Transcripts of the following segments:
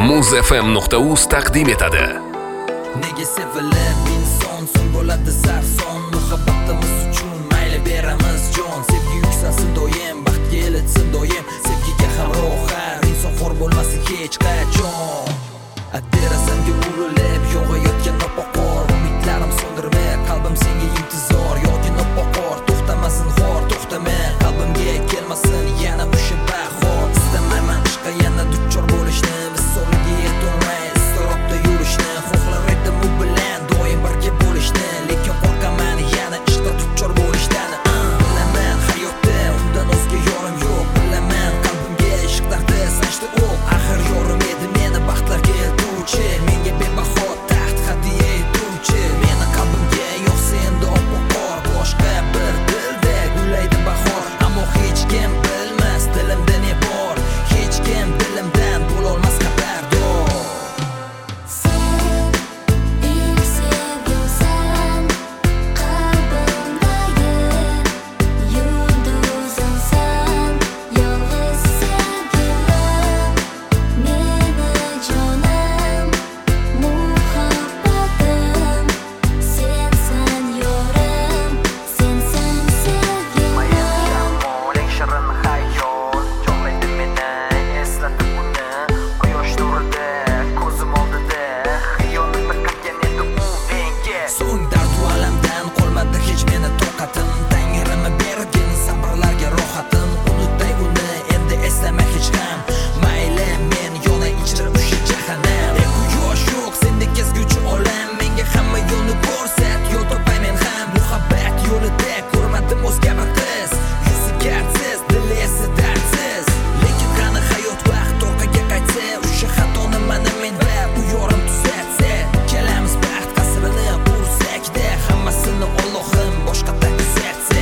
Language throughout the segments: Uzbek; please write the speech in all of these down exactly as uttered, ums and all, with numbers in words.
muzfm nuqta uz taqdim etadi. Nega sevilib inson so'ng bo'ladi sarson, muhabbatimiz uchun mayli beramiz jon. Sevgi yuksalsin doim, baxtga elitsin doim, sevgiga hamroh har inson xor bo'lmasin hech qachon. Derasamga urilib yog'ayotgan oppoqor, umidlarim so'ndirma, qalbim senga intizor. Yog'in oppoqor, to'xtamasin xor, to'xtama, qalbimga kelmasin yana o'sha bahor. Istamayman ishqa yana duchor bo'lishni, misoliga yetolmay iztirobda yurishni. Xohlar edim u bilan doim birga bo'lishni, lekin qo'rqaman yana ishqa duchor bo'lishdan. Bilaman hayotda undan o'zga yorim yo'q, bilaman qalbimga ishq taxti sanchdi o'q. Axir yorim edi meni baxtlarga eltuvchi, menga bebaho taxt hadya etuvchi. Meni qalbimga yo'qsa endi oppoqor, boshqa bir dilda gullaydi bahor. Ammo hech kim bilmas dilimda ne bor, hech kim dilimdan bo'lolmas xabardor. So'ng dard va alamdan qolmadi hech meni toqatim. Tangrim bergin sabrlarga rohatim. Unutay uni endi eslama hech ham. Mayli men yona ichra o'sha jahannam. Ey quyosh yo'q sendek kezguvchi olam, menga hamma yo'lni ko'rsat, yo'l topay men ham. Muhabbat yo'lida ko'rmadim o'zga bir qiz, yuzi gardsiz, dili esa dardsiz. Lekin qani hayot vaqt orqaga qaytsa, o'sha xatoni mana menda bu yorim tuzatsa, kelamiz baxt qasrini ursakda, hammasini Allohim boshqa taqsatsa.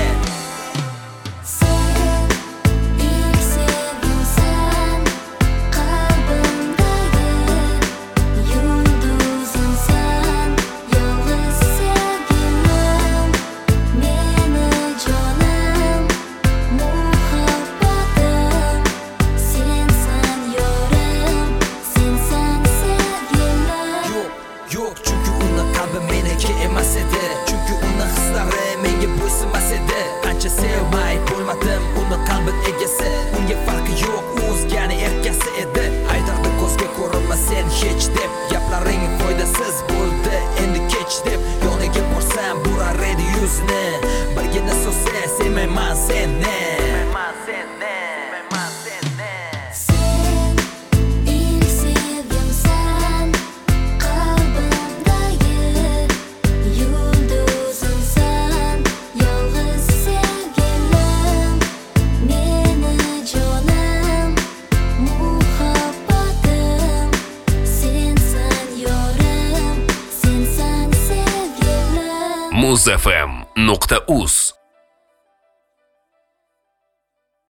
Yo'q, chunki uni qalbi meniki emas edi, chunki uni hislari menga bo'ysunmas edi. Qancha sevmay bo'lmadim uni qalbin egasi, unga farqi yo'q, u o'zgani erkasi edi. Haydardi ko'zga ko'rinma sen hech deb, gaplaring foydasiz bo'ldi endi kech deb. Yoniga borsam burar edi yuzini, birgina so'zsa sevmayman seni. muzfm nuqta uz